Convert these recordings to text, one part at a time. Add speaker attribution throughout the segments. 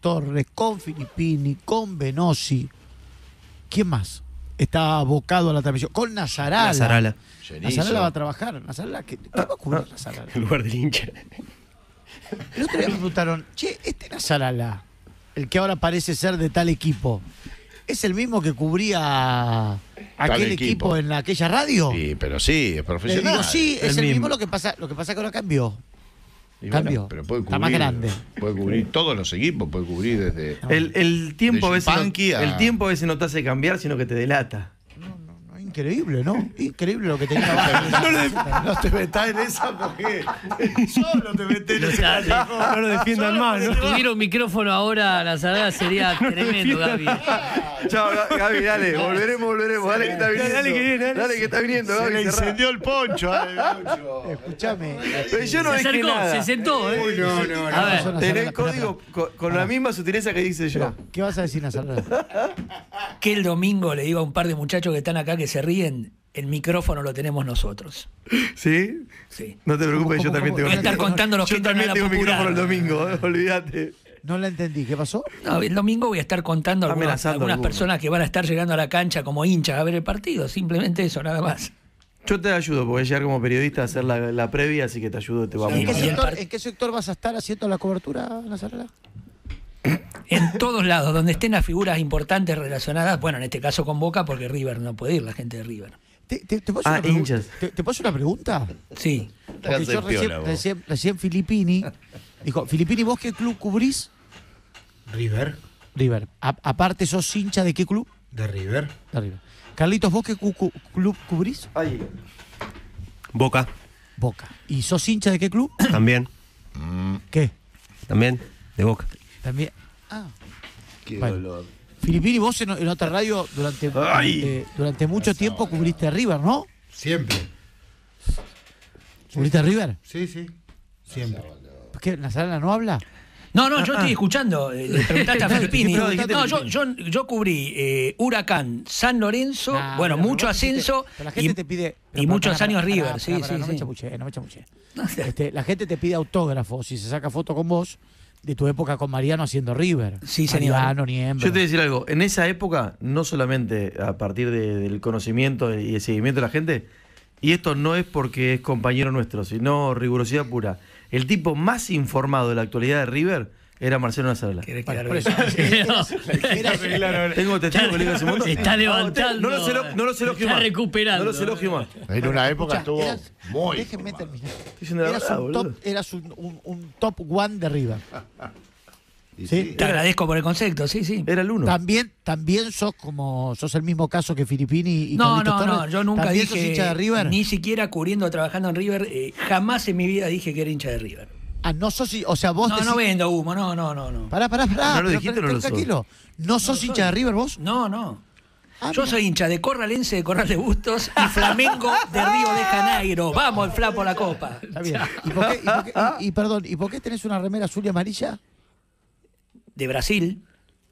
Speaker 1: Torres, con Filippini, con Benossi. ¿Quién más está abocado a la transmisión? Con Nazarala. Nazarala va a trabajar. Nazarala, ¿qué va a cubrir Nazarala?
Speaker 2: En lugar del hincha.
Speaker 1: El otro día me preguntaron, che, Nazarala, el que ahora parece ser de tal equipo, ¿es el mismo que cubría aquel equipo en aquella radio?
Speaker 3: Sí, pero sí, es profesional.
Speaker 1: Le digo, sí, es el mismo. Lo que pasa es que ahora cambió.
Speaker 3: Bueno, pero puede cubrir,
Speaker 1: está más grande.
Speaker 3: Puede cubrir todos los equipos, puede cubrir desde...
Speaker 2: El tiempo a veces
Speaker 3: el
Speaker 2: tiempo a veces no te hace cambiar, sino que te delata.
Speaker 1: Increíble, ¿no? Increíble lo que tenía abajo.
Speaker 3: No te metas en esa porque solo te metes en esa.
Speaker 2: No lo defiendan más, ¿no?
Speaker 4: Si tuviera un micrófono ahora, la salada sería tremendo, Gaby.
Speaker 2: Chao, Gaby, dale, volveremos. Dale que está viniendo. Dale que está viniendo, Gaby.
Speaker 3: Se le incendió el poncho.
Speaker 1: Escúchame.
Speaker 2: Pero yo no
Speaker 4: Se
Speaker 2: dije
Speaker 4: acercó,
Speaker 2: nada.
Speaker 4: se sentó, ¿eh?
Speaker 3: Uy, no.
Speaker 4: A ver,
Speaker 2: Tenés código con la misma sutileza que dice yo.
Speaker 1: ¿Qué vas a decir, Nazarala?
Speaker 5: Que el domingo le digo a un par de muchachos que están acá que se ríen, el micrófono lo tenemos nosotros.
Speaker 2: ¿Sí?
Speaker 5: Sí.
Speaker 2: No te preocupes, yo también tengo
Speaker 5: Voy a estar contando los que
Speaker 2: Yo
Speaker 5: entran a
Speaker 2: también
Speaker 5: la
Speaker 2: tengo
Speaker 5: popular.
Speaker 2: micrófono el domingo, olvídate.
Speaker 1: No la entendí. ¿Qué pasó?
Speaker 5: No, el domingo voy a estar contando algunas
Speaker 2: alguno.
Speaker 5: personas que van a estar llegando a la cancha como hinchas a ver el partido. Simplemente eso, nada más.
Speaker 2: Yo te ayudo, porque voy a llegar como periodista a hacer la previa, así que te ayudo, te vamos.
Speaker 1: ¿En qué sector vas a estar haciendo la cobertura, Nazarala?
Speaker 5: En todos lados, donde estén las figuras importantes relacionadas, bueno, en este caso con Boca, porque River no puede ir, la gente de River.
Speaker 1: ¿Te puedo hacer
Speaker 2: hinchas.
Speaker 1: ¿Te puedo hacer una pregunta?
Speaker 5: Sí.
Speaker 1: Porque yo recién Filippini dijo, Filippini, ¿vos qué club cubrís?
Speaker 6: River.
Speaker 1: River. Aparte, ¿sos hincha de qué club?
Speaker 6: De River.
Speaker 1: De River. Carlitos, ¿vos qué club cubrís?
Speaker 2: Boca.
Speaker 1: Boca. ¿Y sos hincha de qué club?
Speaker 2: También.
Speaker 1: ¿Qué?
Speaker 2: También, de Boca.
Speaker 1: También. Ah.
Speaker 3: Qué
Speaker 1: bueno.
Speaker 3: dolor.
Speaker 1: Filippini, vos en otra radio durante mucho tiempo cubriste a River, ¿no?
Speaker 6: Siempre.
Speaker 1: ¿Cubriste a River?
Speaker 6: Sí. Siempre.
Speaker 1: ¿Por qué? ¿Nazarala no habla?
Speaker 5: No, yo estoy escuchando. Le preguntaste a Filippini. No, yo cubrí Huracán, San Lorenzo, mucho ascenso
Speaker 1: pero la gente te pide,
Speaker 5: y muchos años River. Sí.
Speaker 1: No me chapuché. La gente te pide autógrafos y se saca foto con vos de tu época con Mariano haciendo River.
Speaker 5: Sí, señor.
Speaker 1: Mariano, Niembro.
Speaker 2: Yo te voy a decir algo. En esa época, no solamente a partir del conocimiento y el seguimiento de la gente, y esto no es porque es compañero nuestro, sino rigurosidad pura. El tipo más informado de la actualidad de River era Marcelo Nazarala.
Speaker 5: ¿Querés
Speaker 1: Bueno,
Speaker 5: quedar bien?
Speaker 2: Tengo testigo que le digo hace un montón.
Speaker 4: Se está levantando.
Speaker 2: No los elogio
Speaker 4: Está
Speaker 2: más.
Speaker 4: recuperando.
Speaker 2: No los elogio más.
Speaker 3: En una época estuvo muy...
Speaker 1: Déjenme terminar.
Speaker 2: Estoy diciendo la verdad, boludo.
Speaker 1: Eras un top one de River. ¿Sí?
Speaker 5: Te agradezco por el concepto, sí.
Speaker 2: Era el uno.
Speaker 1: También sos el mismo caso que Filippini y
Speaker 5: No,
Speaker 1: Carlitos Torres.
Speaker 5: yo nunca
Speaker 1: ¿También sos
Speaker 5: dije,
Speaker 1: hincha de River?
Speaker 5: ni siquiera cubriendo, trabajando en River, jamás en mi vida dije que era hincha de River.
Speaker 1: Ah, no sos, o sea, vos
Speaker 5: No vendo humo, no.
Speaker 1: Pará.
Speaker 2: ¿No lo dijiste o no lo sos?
Speaker 1: Tranquilo. ¿No sos hincha de River vos?
Speaker 5: No.
Speaker 1: Ah,
Speaker 5: Yo
Speaker 1: mira.
Speaker 5: soy hincha de Corralense, de Corral de Bustos y Flamengo de Río de Janeiro. Vamos, el Fla por la copa.
Speaker 1: Está bien. ¿Y por qué tenés una remera azul y amarilla?
Speaker 5: De Brasil.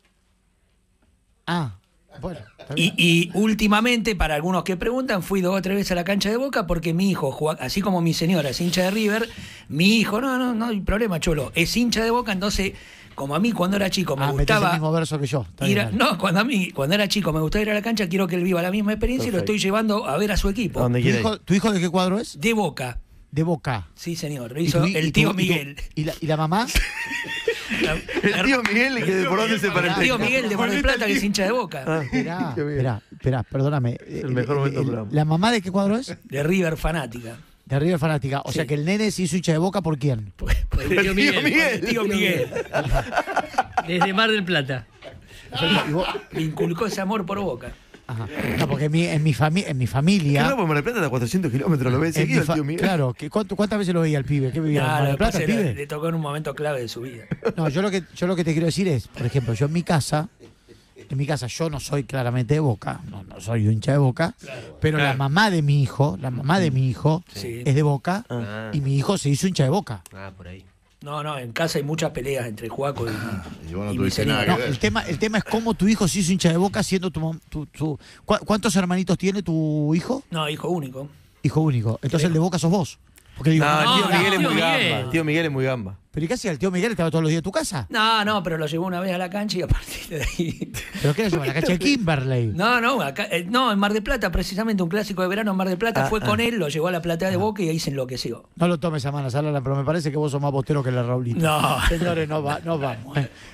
Speaker 1: Ah, bueno. Está bien.
Speaker 5: Y últimamente, para algunos que preguntan, fui 2 o 3 veces a la cancha de Boca porque mi hijo, así como mi señora es hincha de River, mi hijo, no hay problema, Cholo, es hincha de Boca, entonces, como a mí cuando era chico me
Speaker 1: metés
Speaker 5: gustaba...
Speaker 1: el mismo verso que yo. Está
Speaker 5: Ir
Speaker 1: bien,
Speaker 5: no, cuando era chico me gustaba ir a la cancha, quiero que él viva la misma experiencia y lo estoy llevando a ver a su equipo.
Speaker 2: Donde quiera ir.
Speaker 1: ¿Tu hijo de qué cuadro es?
Speaker 5: De Boca.
Speaker 1: De Boca.
Speaker 5: Sí, señor. Lo hizo el tío Miguel.
Speaker 1: ¿Y la mamá?
Speaker 2: El tío Miguel, que ¿por dónde se parece?
Speaker 5: El tío Miguel de Mar del Plata, que es hincha de Boca.
Speaker 1: Esperá, perdóname.
Speaker 2: El mejor momento del programa.
Speaker 1: ¿La mamá de qué cuadro es?
Speaker 5: De River fanática.
Speaker 1: De River fanática. O sea que el nene se hizo hincha de Boca, ¿por quién?
Speaker 5: Por el tío Miguel. El tío Miguel.
Speaker 4: Desde Mar del Plata.
Speaker 5: Me inculcó ese amor por Boca.
Speaker 1: Ajá. No, porque en mi familia...
Speaker 2: Claro, Mar del Plata está a 400 kilómetros, lo ves seguido el tío Miguel.
Speaker 1: Claro, ¿cuántas veces lo veía el pibe? ¿Qué vivía en Mar del Plata el pibe?
Speaker 5: Le tocó en un momento clave de su vida.
Speaker 1: No, yo lo que te quiero decir es, por ejemplo, yo en mi casa yo no soy claramente de Boca, no soy hincha de Boca, pero la mamá de mi hijo
Speaker 5: Sí.
Speaker 1: es de Boca y mi hijo se hizo hincha de Boca.
Speaker 2: Por ahí.
Speaker 5: No, en casa hay muchas peleas entre Juaco
Speaker 3: Y vos no
Speaker 5: y
Speaker 3: tuviste
Speaker 5: mi
Speaker 3: nada
Speaker 5: señora.
Speaker 3: que ver.
Speaker 1: El tema es cómo tu hijo se hizo hincha de Boca siendo ¿Cuántos hermanitos tiene tu hijo?
Speaker 5: No, hijo único.
Speaker 1: Hijo único. Entonces el de Boca sos vos. Porque digo,
Speaker 2: No, el tío
Speaker 4: No,
Speaker 2: Miguel es
Speaker 4: tío
Speaker 2: muy
Speaker 4: Miguel.
Speaker 2: gamba. El tío Miguel es muy gamba.
Speaker 1: ¿Pero y qué hacía? ¿El tío Miguel estaba todos los días en tu casa?
Speaker 5: No, pero lo llevó una vez a la cancha y a partir de ahí.
Speaker 1: ¿Pero qué le llevó? ¿A la cancha de Kimberley?
Speaker 5: No, en Mar del Plata, precisamente un clásico de verano en Mar del Plata, fue con él, lo llevó a la platea de Boca y ahí se enloqueció.
Speaker 1: No lo tomes a mano, Salala, pero me parece que vos sos más bostero que la Raulito.
Speaker 5: No.
Speaker 1: Señores, no vamos.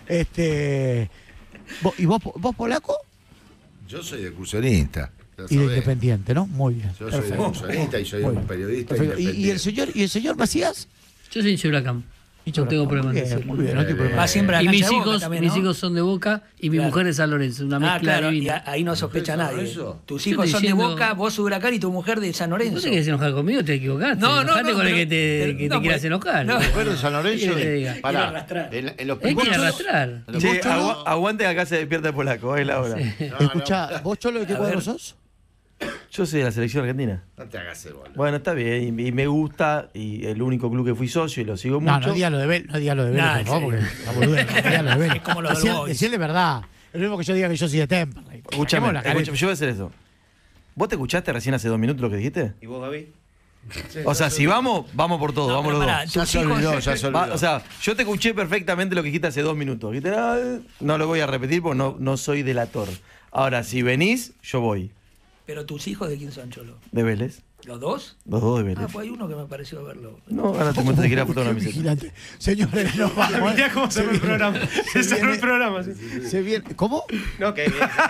Speaker 1: ¿Y vos polaco?
Speaker 3: Yo soy excursionista.
Speaker 1: Y de Independiente, ¿no? Muy bien.
Speaker 3: Yo soy excursionista y soy
Speaker 1: Muy
Speaker 3: un
Speaker 1: bien.
Speaker 3: periodista
Speaker 1: Perfecto.
Speaker 3: independiente.
Speaker 1: ¿Y el señor Macías?
Speaker 4: Yo soy hincha de Huracán. No tengo problema en decirlo.
Speaker 1: Muy bien, no tengo problema.
Speaker 5: Va siempre a la
Speaker 4: Y
Speaker 5: cancha de Boca también, ¿no?
Speaker 4: mis hijos son de Boca y mi
Speaker 5: Claro.
Speaker 4: mujer es San Lorenzo. Una mezcla
Speaker 5: Claro, y
Speaker 4: divina.
Speaker 5: ahí no sospecha
Speaker 3: ¿San
Speaker 5: nadie.
Speaker 3: Lorenzo?
Speaker 5: Tus
Speaker 4: Yo
Speaker 5: hijos
Speaker 4: estoy
Speaker 5: son de
Speaker 4: diciendo-
Speaker 5: Boca, vos Huracán y tu mujer de San
Speaker 4: ¿No
Speaker 5: Lorenzo.
Speaker 4: te quieres enojar conmigo? Te equivocaste.
Speaker 5: No,
Speaker 4: Enojate con el
Speaker 5: pero-
Speaker 4: que te
Speaker 5: no,
Speaker 4: quieras
Speaker 5: pues,
Speaker 4: enojar.
Speaker 5: no.
Speaker 3: ¿Mujer de San Lorenzo?
Speaker 4: ¿Qué que te diga?
Speaker 3: Pará,
Speaker 5: Quiero arrastrar.
Speaker 3: en los
Speaker 4: Él quiere
Speaker 3: primeros-
Speaker 4: arrastrar.
Speaker 2: Che, aguante acá se despierta el polaco, es la hora.
Speaker 1: Escuchá, ¿vos, Cholo, de qué
Speaker 5: A
Speaker 1: cuadro
Speaker 5: ver.
Speaker 1: sos?
Speaker 2: Yo soy de la selección argentina.
Speaker 3: No te hagas el boludo.
Speaker 2: Bueno, está bien, y me gusta, y el único club que fui socio y lo sigo
Speaker 1: No,
Speaker 2: mucho.
Speaker 1: no diga lo de Vélez,
Speaker 5: Nah,
Speaker 1: por favor,
Speaker 5: sí.
Speaker 1: porque la boludez, no diga lo de Vélez.
Speaker 5: Es como lo del Boys.
Speaker 1: Decirle verdad. Es lo mismo que yo diga que yo soy de Temperley.
Speaker 2: Escúchame,
Speaker 1: Saquemos la careta.
Speaker 2: yo voy a hacer eso. ¿Vos te escuchaste recién hace 2 minutos lo que dijiste?
Speaker 7: ¿Y vos, Gaby?
Speaker 2: O sea, si vamos por todo,
Speaker 5: No,
Speaker 2: vamos
Speaker 5: pero
Speaker 2: los
Speaker 5: pará,
Speaker 2: dos.
Speaker 3: Ya
Speaker 5: tus
Speaker 3: se
Speaker 5: hijos-
Speaker 3: olvidó, ya se olvidó.
Speaker 2: O sea, yo te escuché perfectamente lo que dijiste hace 2 minutos. Dijiste, no lo voy a repetir porque no soy delator. Ahora, si venís, yo voy.
Speaker 5: Pero tus hijos, ¿de quién son, Cholo?
Speaker 2: De Vélez.
Speaker 5: ¿Los dos?
Speaker 2: Los dos de Vélez.
Speaker 5: Ah, pues hay uno que me pareció verlo.
Speaker 2: No, ahora te muestro si querés foto de una
Speaker 1: Qué
Speaker 2: camiseta.
Speaker 1: vigilante. Señores, nos vamos.
Speaker 6: Mirá cómo cerró el programa. Se cerró el programa. Sí.
Speaker 1: Se viene. ¿Cómo?
Speaker 6: No, que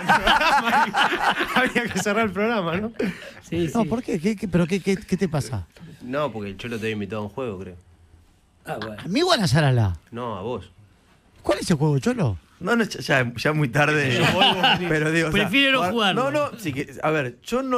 Speaker 6: había que cerrar el programa, ¿no?
Speaker 4: Sí,
Speaker 1: No,
Speaker 4: sí.
Speaker 1: ¿por qué? ¿Pero qué te pasa?
Speaker 7: No, porque el Cholo te había invitado a un juego, creo.
Speaker 5: Ah, bueno.
Speaker 1: ¿A mí o a la Sarala?
Speaker 7: No, a vos.
Speaker 1: ¿Cuál es el juego, Cholo?
Speaker 2: No, ya muy tarde. Pero digo, o sea,
Speaker 4: Prefiero no jugarlo.
Speaker 2: No, sí que, a ver, yo no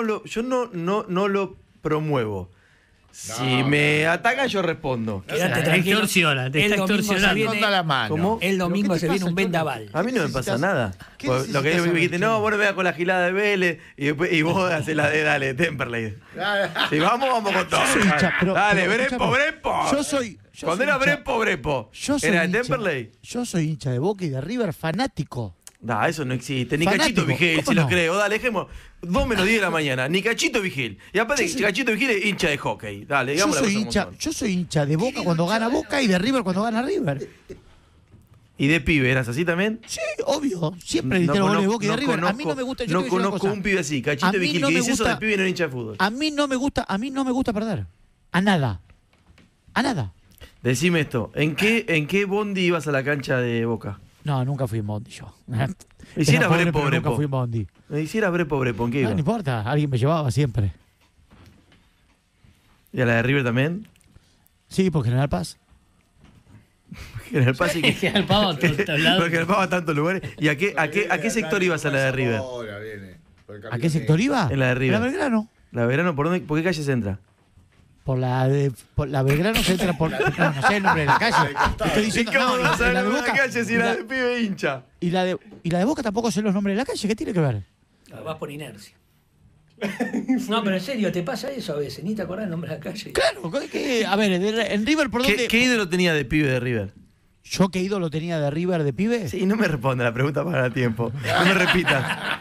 Speaker 2: lo promuevo. Si me atacan, yo respondo.
Speaker 5: Quédate
Speaker 4: Te
Speaker 5: tranquilo.
Speaker 4: extorsiona, te
Speaker 5: El
Speaker 4: está
Speaker 5: domingo se
Speaker 4: extorsionando.
Speaker 5: viene-
Speaker 3: Ronda la mano.
Speaker 2: ¿Cómo?
Speaker 5: El domingo
Speaker 1: ¿Pero qué
Speaker 5: se
Speaker 1: te
Speaker 5: viene
Speaker 1: pasa,
Speaker 5: un vendaval.
Speaker 2: A mí no me pasa
Speaker 1: necesitas-
Speaker 2: nada.
Speaker 1: ¿Qué
Speaker 2: Pues, lo que
Speaker 1: necesitas
Speaker 2: me dijiste,
Speaker 1: saber,
Speaker 2: no, vos no veas con la gilada de Vélez y vos haces la de dale, Temperley. Si vamos con todo.
Speaker 1: Yo soy hincha, pero-
Speaker 2: Dale,
Speaker 1: pero
Speaker 2: Brepo,
Speaker 1: escúchame,
Speaker 2: Brepo.
Speaker 1: yo soy
Speaker 2: Cuando era
Speaker 1: hincha-
Speaker 2: Brepo.
Speaker 1: Yo soy
Speaker 2: ¿Era de
Speaker 1: hincha-
Speaker 2: Temperley?
Speaker 1: Yo soy hincha de Boca y de River fanático.
Speaker 2: No, eso no existe. Ni
Speaker 1: Fanático,
Speaker 2: Cachito Vigil,
Speaker 1: ¿cómo
Speaker 2: si lo
Speaker 1: no?
Speaker 2: creo. Dale, dejemos 2 menos 10 de la mañana. Ni Cachito Vigil. Y aparte, Cachito Vigil es hincha de hockey. Dale,
Speaker 1: Yo
Speaker 2: digamos la
Speaker 1: soy,
Speaker 2: cosa
Speaker 1: hincha,
Speaker 2: como son.
Speaker 1: yo soy hincha de Boca cuando gana Boca y de River cuando gana River.
Speaker 2: ¿Y de pibe eras así también?
Speaker 1: Sí, obvio. Siempre grité los goles de Boca y de River. A mí no me gusta. Yo te
Speaker 2: No
Speaker 1: voy a decir una
Speaker 2: conozco
Speaker 1: cosa.
Speaker 2: un pibe así.
Speaker 1: A
Speaker 2: Cachito
Speaker 1: mí
Speaker 2: Vigil,
Speaker 1: no
Speaker 2: que
Speaker 1: me
Speaker 2: dice eso
Speaker 1: gusta-
Speaker 2: de pibe no es hincha de fútbol.
Speaker 1: A mí no me gusta perder. A nada. A nada.
Speaker 2: Decime esto. ¿En qué bondi ibas a la cancha de Boca?
Speaker 1: No, nunca fui en Bondi yo.
Speaker 2: Y si
Speaker 1: Era
Speaker 2: era
Speaker 1: pobre,
Speaker 2: Brepo,
Speaker 1: pero nunca
Speaker 2: Brepo.
Speaker 1: fui en Bondi.
Speaker 2: Me hiciera Brepo, ¿en qué
Speaker 1: No,
Speaker 2: iba?
Speaker 1: no importa, alguien me llevaba siempre.
Speaker 2: ¿Y a la de River también?
Speaker 1: Sí, por General Paz.
Speaker 2: General Paz y
Speaker 4: Que al pavo a todos lados.
Speaker 2: Porque General Paz va a tantos lugares. ¿Y a qué sector ibas a la de River?
Speaker 3: Ahora viene.
Speaker 1: ¿A qué sector iba?
Speaker 2: En la de River.
Speaker 1: En la Belgrano.
Speaker 2: ¿La de Verano por qué calle se entra?
Speaker 1: Por la Belgrano se entra por. No sé el nombre de la calle. Te estoy diciendo. No, y la de Boca.
Speaker 2: pibe hincha?
Speaker 1: Y la de Boca tampoco sé los nombres de la calle. ¿Qué tiene que ver?
Speaker 5: Vas por inercia. No, pero en serio, te pasa eso a veces. Ni te acordás el nombre de la calle.
Speaker 1: Claro, a ver, en River, ¿por dónde?
Speaker 2: ¿Qué ídolo tenía de pibe de River?
Speaker 1: ¿Yo qué ídolo tenía de River de pibe?
Speaker 2: Sí, no me responda la pregunta para el tiempo. No me repitas.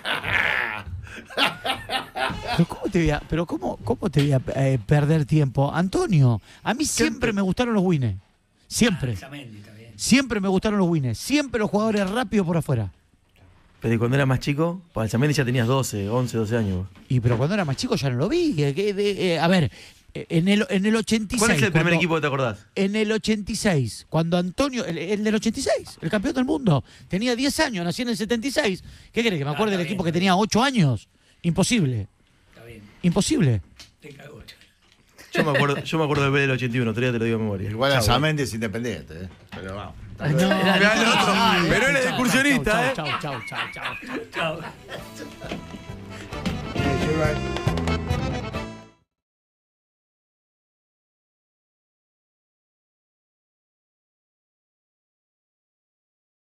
Speaker 1: Pero ¿cómo te voy a perder tiempo? Antonio, a mí siempre me gustaron los winners. Siempre.
Speaker 5: Exactamente, está bien.
Speaker 1: Siempre me gustaron los winners. Siempre los jugadores rápidos por afuera.
Speaker 2: Pero ¿y cuando era más chico? Para el Zamendi ya tenías 12, 11, 12 años.
Speaker 1: Pero cuando era más chico ya no lo vi. A ver, en el 86.
Speaker 2: ¿Cuál es el primer
Speaker 1: cuando-
Speaker 2: equipo que te acordás?
Speaker 1: En el 86, cuando Antonio, el del 86, el campeón del mundo, tenía 10 años, nació en el 76. ¿Qué querés? ¿Que me acuerde
Speaker 5: está
Speaker 1: del equipo
Speaker 5: bien.
Speaker 1: que tenía 8 años? Imposible.
Speaker 5: Está bien.
Speaker 1: Imposible.
Speaker 5: Te cagó, Cholo.
Speaker 2: Yo me acuerdo del B del 81, todavía te lo digo de memoria.
Speaker 3: Igual a
Speaker 2: Chau,
Speaker 3: Samendi es independiente, ¿eh? Pero vamos.
Speaker 1: No,
Speaker 2: Mirá el otro, pero él es excursionista, ¿eh?
Speaker 1: Chau, chau, chau, chau.
Speaker 5: Chao.
Speaker 3: Lleva-